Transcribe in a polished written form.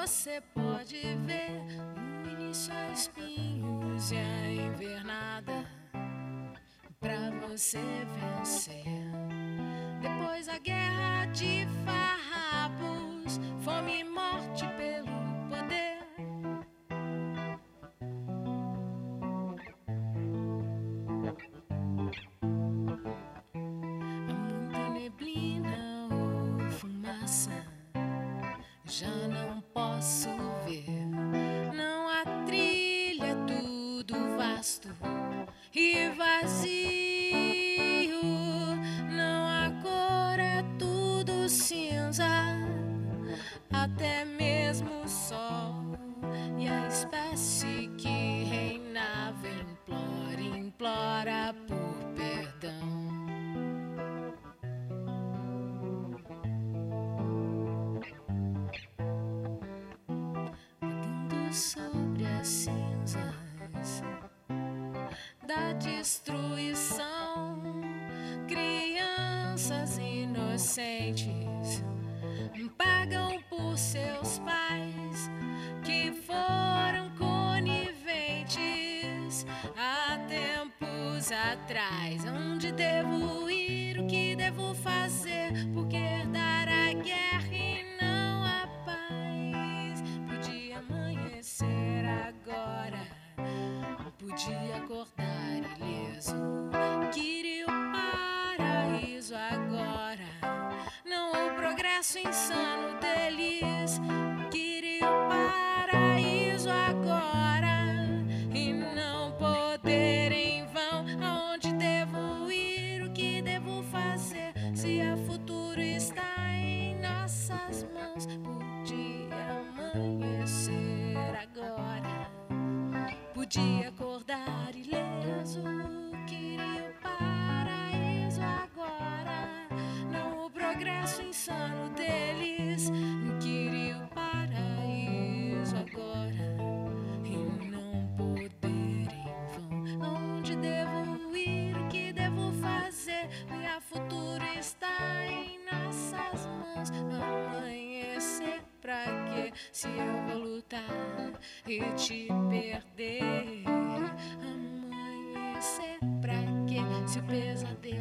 você pode ver no início há espinhos e a invernada pra você vencer. Depois a guerra de farrapos, fome e morte pelo poder. Há muita neblina ou fumaça, já não posso ver. Não há trilha, tudo vasto e vazio. Não há cor, é tudo cinza. Até mesmo o sol e a espécie que reinava implora por perdão. Sobre as cinzas da destruição, crianças inocentes pagam por seus pais que foram coniventes há tempos atrás. Onde devo ir, o que devo fazer, porque herdar a guerra e não a paz. Podia amanhecer agora, podia acordar ileso, queria o paraíso agora, não o progresso insano deles. Queria o paraíso agora e não poder em vão. Aonde devo ir, o que devo fazer, se o futuro está em nossas mãos. Podia amanhecer agora, podia acordar ileso, queria o paraíso agora, não o progresso insano deles. Queria o paraíso agora e não poder em vão. Aonde devo ir, o que devo fazer, minha futuro está em nossas mãos. Amanhecer pra quê, se eu vou lutar e te perder? Amanhecer pra quê, se o pesadelo